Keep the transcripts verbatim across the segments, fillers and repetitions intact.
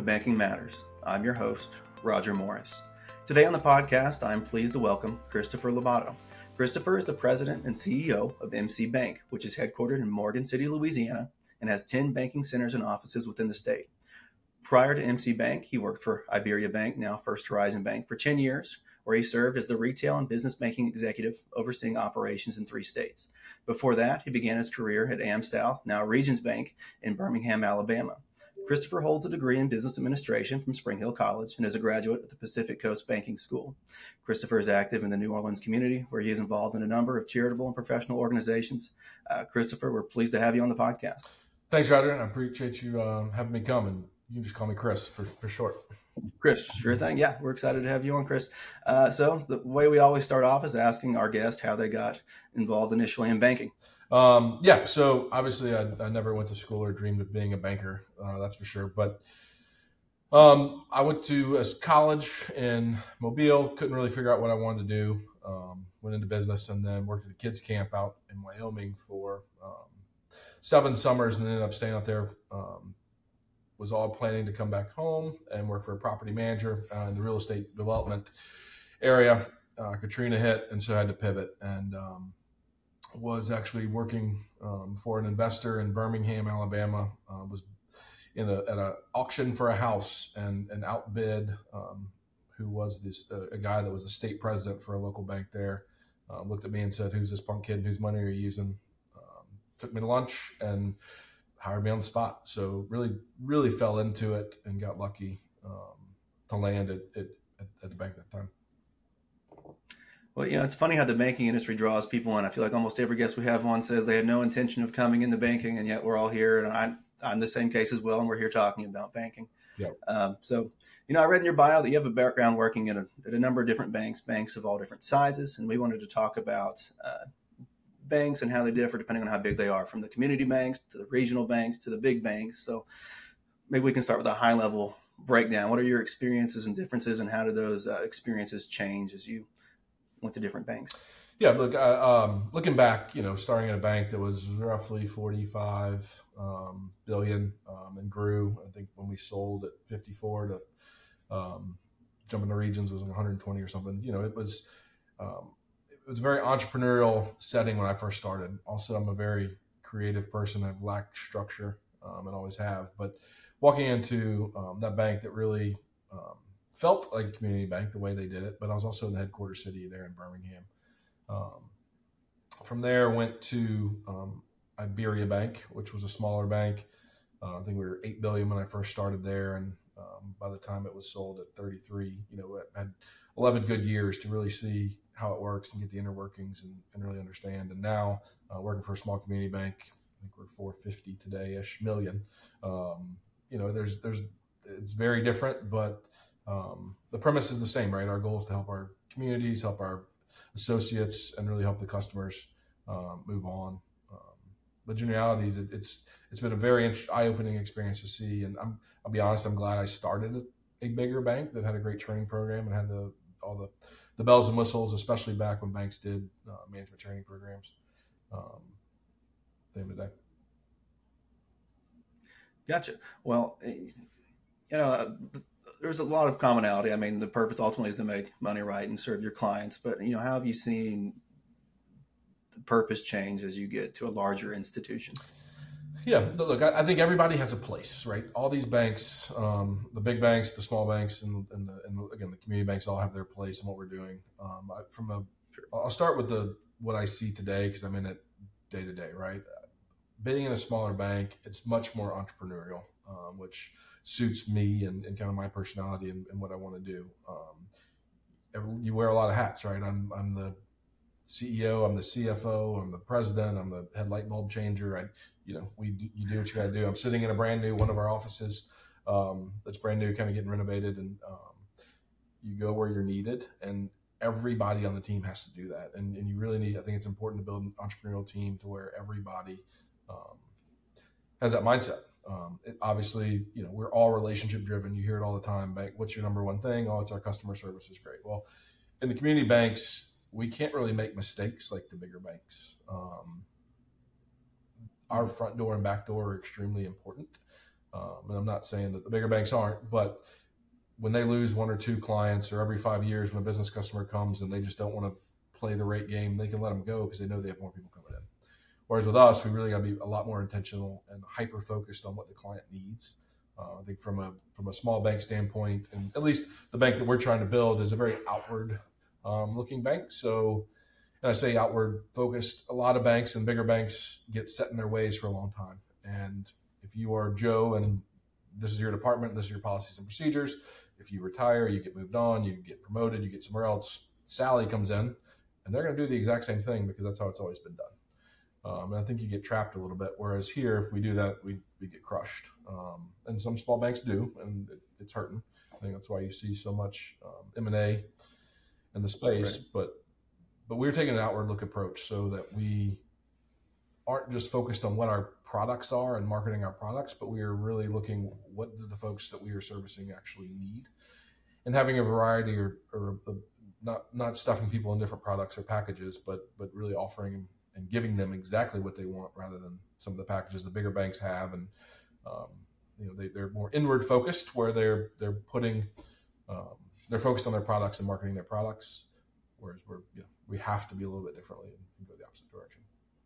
Banking Matters. I'm your host, Roger Morris. Today on the podcast, I'm pleased to welcome Christopher Lobato. Christopher is the president and C E O of M C Bank, which is headquartered in Morgan City, Louisiana, and has ten banking centers and offices within the state. Prior to M C Bank, he worked for Iberia Bank, now First Horizon Bank, for ten years, where he served as the retail and business banking executive overseeing operations in three states. Before that, he began his career at AmSouth, now Regions Bank, in Birmingham, Alabama. Christopher holds a degree in business administration from Spring Hill College and is a graduate of the Pacific Coast Banking School. Christopher is active in the New Orleans community, where he is involved in a number of charitable and professional organizations. Uh, Christopher, we're pleased to have you on the podcast. Thanks, Roger. I appreciate you um, having me come, and you can just call me Chris for, for short. Chris, sure thing. Yeah, we're excited to have you on, Chris. Uh, so the way we always start off is asking our guests how they got involved initially in banking. Um, yeah, so obviously I, I never went to school or dreamed of being a banker, uh, that's for sure. But um, I went to a college in Mobile, couldn't really figure out what I wanted to do. Um, went into business and then worked at a kids camp out in Wyoming for um, seven summers and ended up staying out there. Um, was all planning to come back home and work for a property manager uh, in the real estate development area. Uh, Katrina hit, and so I had to pivot, and um, was actually working um, for an investor in Birmingham, Alabama. Uh, was in a, at an auction for a house and, and outbid um, who was this uh, a guy that was the state president for a local bank there. Uh, looked at me and said, "Who's this punk kid? Whose money are you using?" Um, took me to lunch and hired me on the spot. So really, really fell into it and got lucky um, to land at, at, at the bank at that time. Well, you know, it's funny how the banking industry draws people in. I feel like almost every guest we have on says they had no intention of coming into banking, and yet we're all here. And I, I'm the same case as well, and we're here talking about banking. Yeah. Um, so, you know, I read in your bio that you have a background working at a, at a number of different banks, banks of all different sizes, and we wanted to talk about uh, banks and how they differ depending on how big they are, from the community banks to the regional banks to the big banks. So maybe we can start with a high level breakdown. What are your experiences and differences, and how do those uh, experiences change as you went to different banks? Yeah, look, uh, um, looking back, you know, starting at a bank that was roughly forty-five um, billion um, and grew. I think when we sold at fifty-four to um, jumping to Regions was one hundred twenty or something. You know, it was um, it was a very entrepreneurial setting when I first started. Also, I'm a very creative person. I've lacked structure um, and always have. But walking into um, that bank that really um, felt like a community bank the way they did it, but I was also in the headquarters city there in Birmingham. Um, from there, went to um, Iberia Bank, which was a smaller bank. Uh, I think we were eight billion when I first started there, and um, by the time it was sold at thirty-three, you know, I had eleven good years to really see how it works and get the inner workings and, and really understand. And now, uh, working for a small community bank, I think we're four hundred fifty today-ish million. Um, you know, there's there's it's very different, but um, the premise is the same, right? Our goal is to help our communities, help our associates, and really help the customers um, move on. Um, but in reality, it, it's it's been a very eye-opening experience to see. And I'm, I'll be honest, I'm glad I started at a bigger bank that had a great training program and had the all the, the bells and whistles, especially back when banks did uh, management training programs. Um, at the end of the day. Gotcha. Well, you know, uh, there's a lot of commonality. I mean, the purpose ultimately is to make money right and serve your clients. But, you know, how have you seen the purpose change as you get to a larger institution? Yeah, look, I think everybody has a place, right? All these banks, um, the big banks, the small banks, and, and, the, and the, again, the community banks all have their place in what we're doing. Um, I, from a, I'll start with the what I see today because I'm in it day to day, right? Being in a smaller bank, it's much more entrepreneurial, um, which suits me and, and kind of my personality and, and what I want to do. Um, you wear a lot of hats, right? I'm I'm the C E O, I'm the C F O, I'm the president, I'm the head light bulb changer. I, you know, we do, you do what you got to do. I'm sitting in a brand new one of our offices um, that's brand new, kind of getting renovated, and um, you go where you're needed, and everybody on the team has to do that. And, and you really need. I think it's important to build an entrepreneurial team to where everybody um, has that mindset. Um, it, obviously, you know, we're all relationship driven. You hear it all the time. Bank, what's your number one thing? Oh, it's our customer service is great. Well, in the community banks, we can't really make mistakes like the bigger banks. Um, our front door and back door are extremely important. Um, and I'm not saying that the bigger banks aren't, but when they lose one or two clients, or every five years when a business customer comes and they just don't want to play the rate game, they can let them go because they know they have more people coming in. Whereas with us, we really got to be a lot more intentional and hyper focused on what the client needs. Uh, I think from a from a small bank standpoint, and at least the bank that we're trying to build is a very outward um, looking bank. So, and I say outward focused, a lot of banks and bigger banks get set in their ways for a long time. And if you are Joe and this is your department, this is your policies and procedures, if you retire, you get moved on, you get promoted, you get somewhere else, Sally comes in and they're going to do the exact same thing because that's how it's always been done. Um, and I think you get trapped a little bit. Whereas here, if we do that, we, we get crushed. Um, and some small banks do, and it, it's hurting. I think that's why you see so much um, M and A in the space. Right. But but we're taking an outward look approach so that we aren't just focused on what our products are and marketing our products, but we are really looking what do the folks that we are servicing actually need, and having a variety or, or a, not not stuffing people in different products or packages, but but really offering and giving them exactly what they want rather than some of the packages the bigger banks have. And, um, you know, they, they're more inward focused where they're, they're putting, um, they're focused on their products and marketing their products. Whereas we're, you know, we have to be a little bit differently and go the opposite direction.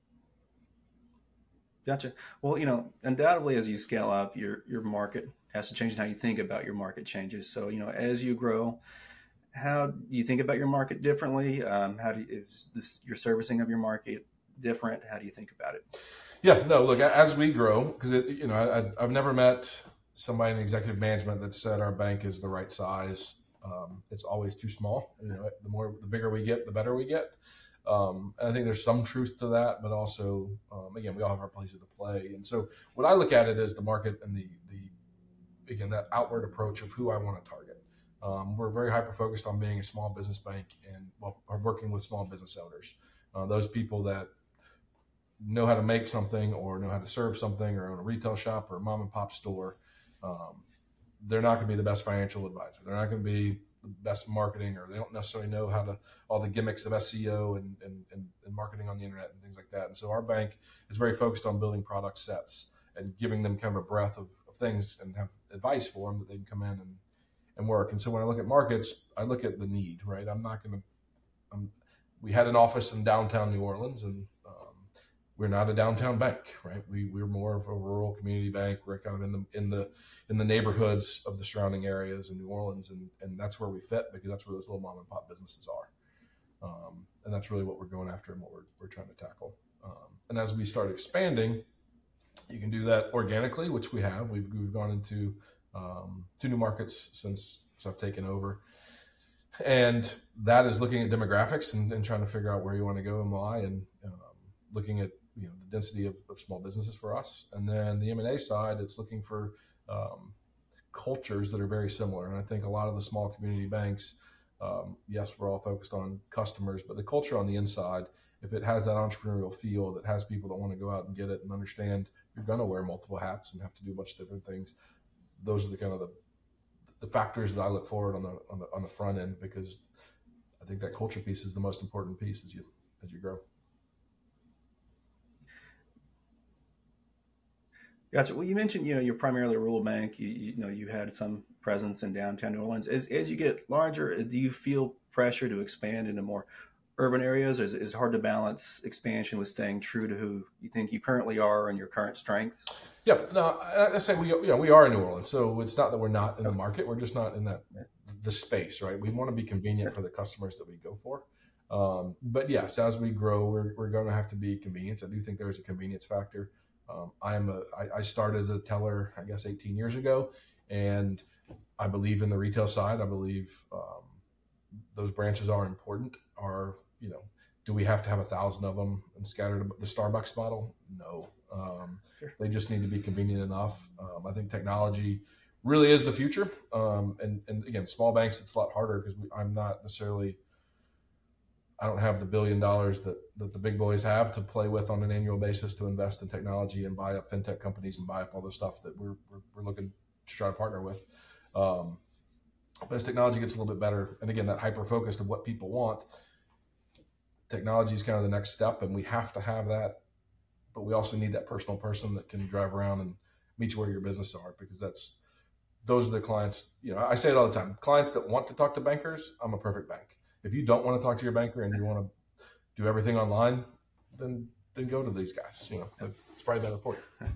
Gotcha. Well, you know, undoubtedly as you scale up, your, your market has to change, and how you think about your market changes. So, you know, as you grow, how do you think about your market differently? Um, how do you, is this your servicing of your market different? How do you think about it? Yeah, no, look, as we grow, because, you know, I, I've never met somebody in executive management that said our bank is the right size. Um, it's always too small. You know, the more, the bigger we get, the better we get. Um, and I think there's some truth to that, but also, um, again, we all have our places to play. And so what I look at it is the market and the, the again, that outward approach of who I want to target. Um, we're very hyper-focused on being a small business bank and well, are working with small business owners. Uh, those people that know how to make something or know how to serve something or own a retail shop or a mom and pop store. Um, they're not going to be the best financial advisor. They're not going to be the best marketing, or they don't necessarily know how to, all the gimmicks of S E O and, and, and, and marketing on the internet and things like that. And so our bank is very focused on building product sets and giving them kind of a breadth of, of things and have advice for them that they can come in and, and work. And so when I look at markets, I look at the need, right? I'm not going to, I'm, we had an office in downtown New Orleans, and um, we're not a downtown bank, right? We, we're more of a rural community bank. We're kind of in the, in the, in the neighborhoods of the surrounding areas in New Orleans. And, and that's where we fit, because that's where those little mom and pop businesses are. Um, and that's really what we're going after and what we're, we're trying to tackle. Um, and as we start expanding, you can do that organically, which we have. We've, we've gone into um, two new markets since, since I've taken over. And that is looking at demographics and, and trying to figure out where you want to go and why, and um, looking at, you know, the density of, of small businesses for us. And then the M and A side, it's looking for um, cultures that are very similar. And I think a lot of the small community banks, um, yes, we're all focused on customers, but the culture on the inside, if it has that entrepreneurial feel, that has people that want to go out and get it and understand you're going to wear multiple hats and have to do a bunch of different things, those are the kind of the the factors that I look forward on the, on the on the front end, because I think that culture piece is the most important piece as you as you grow. Gotcha. Well, you mentioned, you know, you're primarily a rural bank. You, you know, you had some presence in downtown New Orleans. As as you get larger, do you feel pressure to expand into more urban areas? Or is it hard to balance expansion with staying true to who you think you currently are and your current strengths? Yeah, no, I say we, you know, we are in New Orleans, so it's not that we're not in the market. We're just not in that the space, right? We want to be convenient for the customers that we go for. Um, but yes, as we grow, we're we're going to have to be convenient. I do think there's a convenience factor. Um, I'm a I, I started as a teller, I guess, eighteen years ago, and I believe in the retail side. I believe um, those branches are important. Are you know, do we have to have a thousand of them and scattered the Starbucks model? No. Um, sure. They just need to be convenient enough. Um, I think technology really is the future. Um, and, and again, small banks, it's a lot harder because I'm not necessarily, I don't have the billion dollars that, that the big boys have to play with on an annual basis to invest in technology and buy up fintech companies and buy up all the stuff that we're, we're, we're looking to try to partner with. Um, but as technology gets a little bit better, and again, that hyper focus of what people want, technology is kind of the next step, and we have to have that. But we also need that personal person that can drive around and, meet you where your business are, because that's, those are the clients, you know, I say it all the time, clients that want to talk to bankers, I'm a perfect bank. If you don't want to talk to your banker and you want to do everything online, then, then go to these guys, you know, it's probably better for you.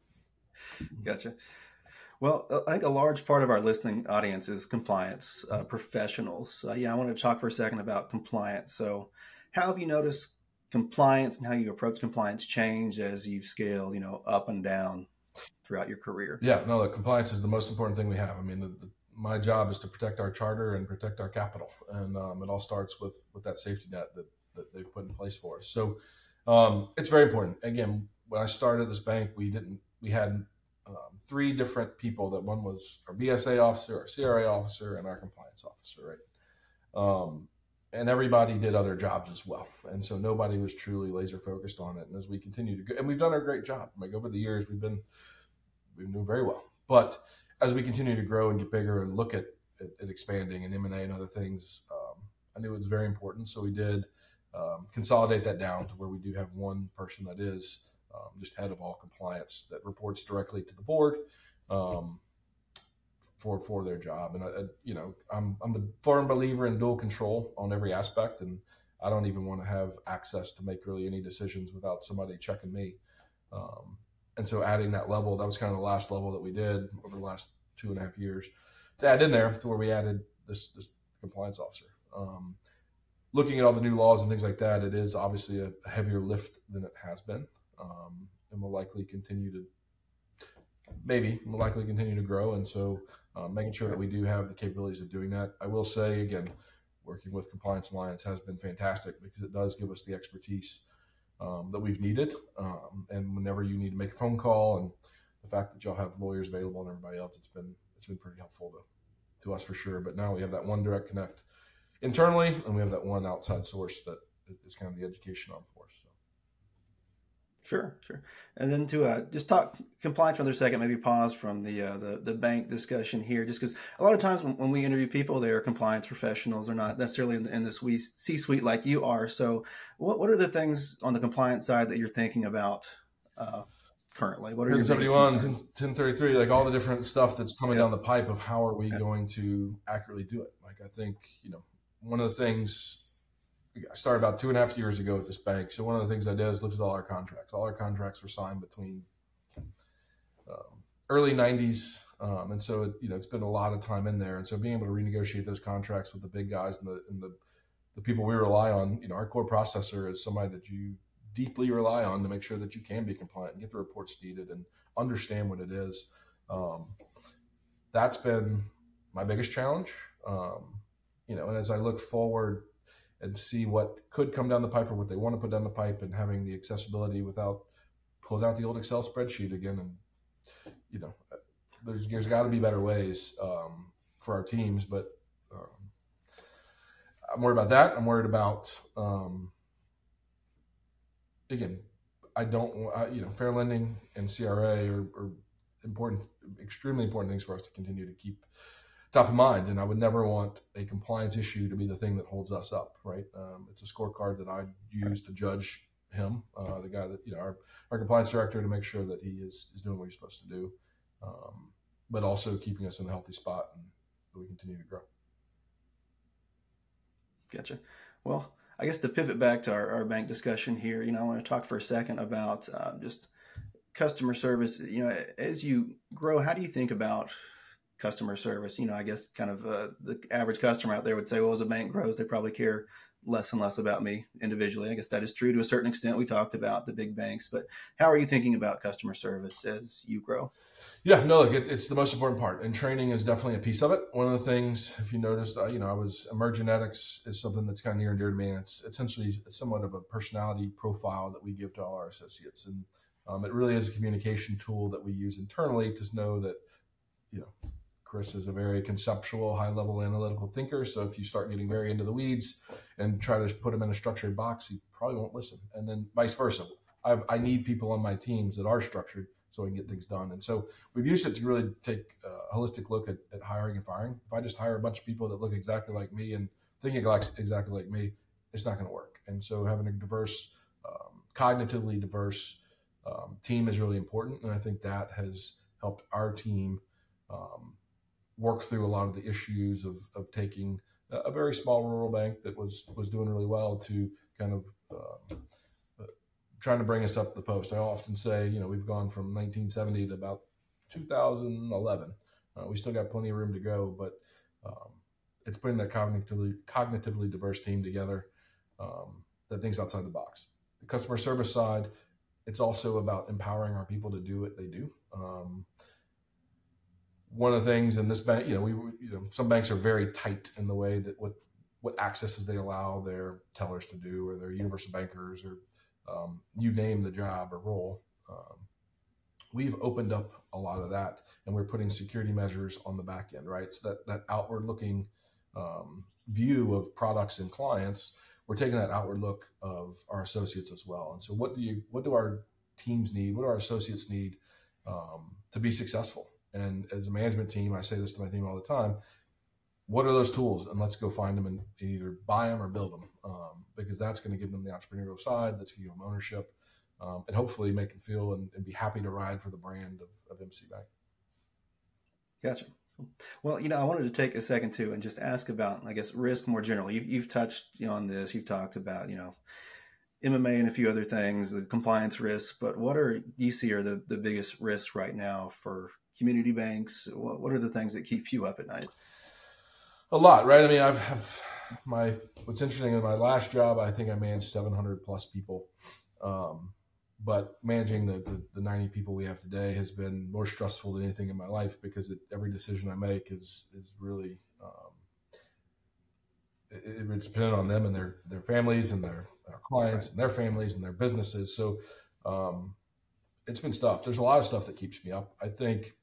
Gotcha. Well, I think a large part of our listening audience is compliance uh, professionals. Uh, yeah, I want to talk for a second about compliance. So how have you noticed compliance and how you approach compliance change as you've scaled, you know, up and down throughout your career? Yeah, no, the compliance is the most important thing we have. I mean, the, the, my job is to protect our charter and protect our capital. And um, it all starts with, with that safety net that, that they've put in place for us. So um, it's very important. Again, when I started this bank, we didn't, we had um, three different people. That one was our B S A officer, our C R A officer, and our compliance officer, right? Um, and everybody did other jobs as well. And so nobody was truly laser focused on it. And as we continue to go, and we've done a great job. Like over the years, we've been, we've been doing very well. But as we continue to grow and get bigger and look at, at, at expanding and M and A and other things, um, I knew it was very important. So we did um, consolidate that down to where we do have one person that is um, just head of all compliance that reports directly to the board um, for for their job. And I, I, you know, I'm I'm a firm believer in dual control on every aspect, and I don't even want to have access to make really any decisions without somebody checking me. Um, And so adding that level, that was kind of the last level that we did over the last two and a half years to add in there to where we added this, this compliance officer. Um, looking at all the new laws and things like that, it is obviously a, a heavier lift than it has been. Um, and will likely continue to, maybe will likely continue to grow. And so um, making sure that we do have the capabilities of doing that. I will say, again, working with Compliance Alliance has been fantastic because it does give us the expertise Um, that we've needed. Um, and whenever you need to make a phone call, and the fact that y'all have lawyers available and everybody else, it's been, it's been pretty helpful to, to us for sure. But now we have that one direct connect internally, and we have that one outside source that is kind of the education on for us. So. Sure, sure. And then to uh, just talk compliance for another second, maybe pause from the uh, the, the bank discussion here, just because a lot of times when, when we interview people, they are compliance professionals. They're not necessarily in the, in the C-suite like you are. So what, what are the things on the compliance side that you're thinking about uh, currently? What are your biggest concerns? ten thirty-three, like all the different stuff that's coming yep. down the pipe of how are we yep. going to accurately do it? Like, I think, you know, one of the things, I started about two and a half years ago at this bank. So one of the things I did is looked at all our contracts. All our contracts were signed between um, early nineties. Um, and so, it, you know, it's been a lot of time in there. And so being able to renegotiate those contracts with the big guys and the, and the, the people we rely on, you know, our core processor is somebody that you deeply rely on to make sure that you can be compliant and get the reports needed and understand what it is. Um, that's been my biggest challenge. Um, you know, and as I look forward and see what could come down the pipe or what they want to put down the pipe, and having the accessibility without pulling out the old Excel spreadsheet again. And, you know, there's, there's got to be better ways um, for our teams, but um, I'm worried about that. I'm worried about, um, again, I don't, I, you know, fair lending and C R A are, are important, extremely important things for us to continue to keep top of mind. And I would never want a compliance issue to be the thing that holds us up, right? Um, it's a scorecard that I use to judge him, uh, the guy that, you know, our, our compliance director, to make sure that he is, is doing what he's supposed to do, um, but also keeping us in a healthy spot and that we continue to grow. Gotcha. Well, I guess to pivot back to our, our bank discussion here, you know, I want to talk for a second about uh, just customer service. You know, as you grow, how do you think about customer service? You know, I guess kind of uh, the average customer out there would say, well, as a bank grows, they probably care less and less about me individually. I guess that is true to a certain extent. We talked about the big banks, but how are you thinking about customer service as you grow? Yeah, no, look, it, it's the most important part, and training is definitely a piece of it. One of the things, if you noticed, uh, you know, I was Emergenetics is something that's kind of near and dear to me. And it's essentially somewhat of a personality profile that we give to all our associates. And um, it really is a communication tool that we use internally to know that, you know, Chris is a very conceptual, high-level analytical thinker. So if you start getting very into the weeds and try to put him in a structured box, he probably won't listen. And then vice versa. I've, I need people on my teams that are structured so I can get things done. And so we've used it to really take a holistic look at, at hiring and firing. If I just hire a bunch of people that look exactly like me and think exactly like me, it's not going to work. And so having a diverse, um, cognitively diverse um, team is really important. And I think that has helped our team um, work through a lot of the issues of, of taking a, a very small rural bank that was was doing really well to kind of um, uh, trying to bring us up the post. I often say, you know, we've gone from nineteen seventy to about two thousand eleven. Uh, we still got plenty of room to go, but um, it's putting that cognitively cognitively diverse team together um, that thinks outside the box. The customer service side, it's also about empowering our people to do what they do. Um, one of the things in this bank, you know, we, you know, some banks are very tight in the way that what what accesses they allow their tellers to do, or their universal bankers, or um, you name the job or role. Um, we've opened up a lot of that, and we're putting security measures on the back end, right? So that that outward looking um, view of products and clients, we're taking that outward look of our associates as well. And so, what do you, what do our teams need? What do our associates need um, to be successful? And as a management team, I say this to my team all the time: what are those tools? And let's go find them and either buy them or build them, um, because that's going to give them the entrepreneurial side. That's going to give them ownership, um, and hopefully make them feel and, and be happy to ride for the brand of, of M C Bank. Gotcha. Well, you know, I wanted to take a second too and just ask about, I guess, risk more generally. You've, you've touched you know, on this. You've talked about, you know, M M A and a few other things, the compliance risks. But what are you see are the, the biggest risks right now for community banks? What, what are the things that keep you up at night? A lot, right? I mean, I've have my, what's interesting in my last job, I think I managed seven hundred plus people. Um, but managing the, the, the ninety people we have today has been more stressful than anything in my life, because it, every decision I make is, is really, um, it, it's dependent on them and their, their families and their, their clients, right, and their families and their businesses. So, um, it's been stuff. There's a lot of stuff that keeps me up. I think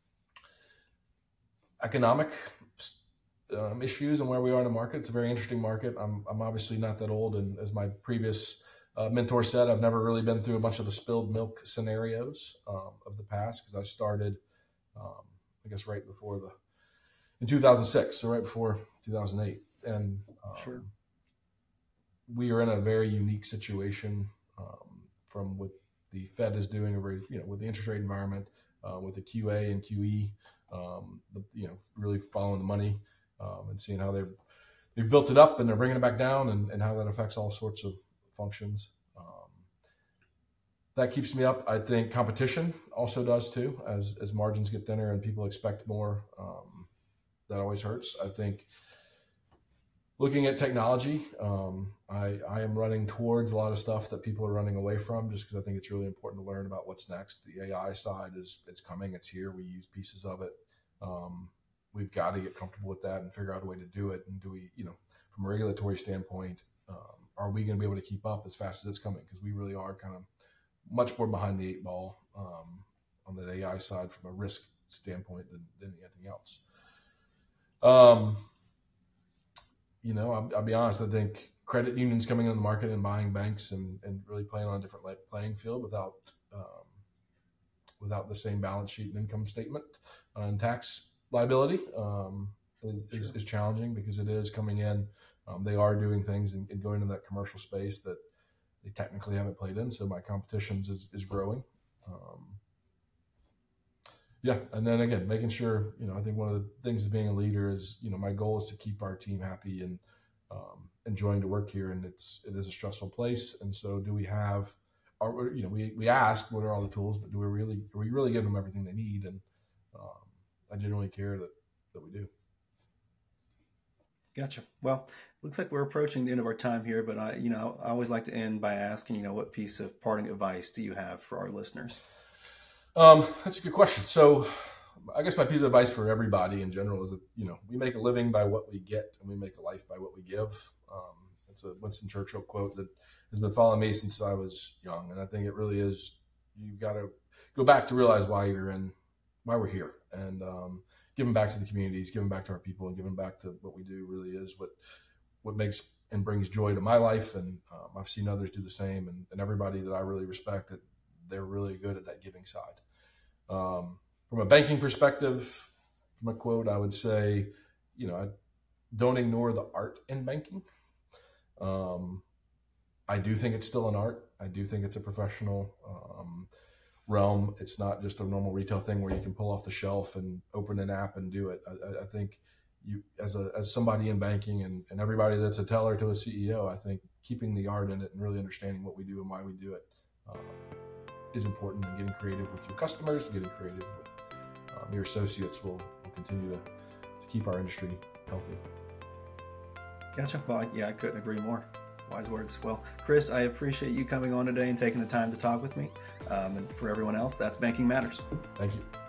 economic Um, issues and where we are in the market. It's a very interesting market. I'm, I'm obviously not that old, and as my previous uh, mentor said, I've never really been through a bunch of the spilled milk scenarios um, of the past, because I started, um, I guess, right before the in two thousand six, so right before two thousand eight, and um, sure, we are in a very unique situation um, from what the Fed is doing over, you know, with the interest rate environment, uh, with the Q A and Q E, um, the, you know, really following the money. Um, and seeing how they've, they've built it up and they're bringing it back down, and, and how that affects all sorts of functions. Um, that keeps me up. I think competition also does too, as, as margins get thinner and people expect more. Um, that always hurts. I think looking at technology, um, I, I am running towards a lot of stuff that people are running away from, just because I think it's really important to learn about what's next. The A I side is, it's coming, it's here. We use pieces of it. Um, We've got to get comfortable with that and figure out a way to do it. And do we, you know, from a regulatory standpoint, um, are we going to be able to keep up as fast as it's coming? Because we really are kind of much more behind the eight ball um, on the A I side from a risk standpoint than, than anything else. Um, you know, I'll, I'll be honest, I think credit unions coming in the market and buying banks and, and really playing on a different playing field without um, without the same balance sheet and income statement uh, and tax liability um, is, sure. is, is challenging, because it is coming in. Um, they are doing things and, and going into that commercial space that they technically haven't played in. So my competition is, is growing. Um, yeah. And then again, making sure, you know, I think one of the things of being a leader is, you know, my goal is to keep our team happy and um, enjoying to work here. And it's, it is a stressful place. And so do we have, our, you know, we, we ask, what are all the tools, but do we really, are we really giving them everything they need? And um, I genuinely care that, that we do. Gotcha. Well, looks like we're approaching the end of our time here, but I, you know, I always like to end by asking, you know, what piece of parting advice do you have for our listeners? Um, that's a good question. So I guess my piece of advice for everybody in general is that, you know, we make a living by what we get, and we make a life by what we give. Um, it's a Winston Churchill quote that has been following me since I was young. And I think it really is, you've got to go back to realize why you're in, why we're here, and um, giving back to the communities, giving back to our people, and giving back to what we do really is what what makes and brings joy to my life. And um, I've seen others do the same, and, and everybody that I really respect, that they're really good at that giving side. Um, from a banking perspective, from a quote, I would say, you know, I don't ignore the art in banking. Um, I do think it's still an art. I do think it's a professional. Um, realm. It's not just a normal retail thing where you can pull off the shelf and open an app and do it. I, I think you, as a as somebody in banking and, and everybody that's a teller to a C E O, I think keeping the art in it and really understanding what we do and why we do it um, is important. And getting creative with your customers, getting creative with um, your associates will, will continue to, to keep our industry healthy. Gotcha. Well, I, yeah, I couldn't agree more. Wise words. Well, Chris, I appreciate you coming on today and taking the time to talk with me. Um, and for everyone else, that's Banking Matters. Thank you.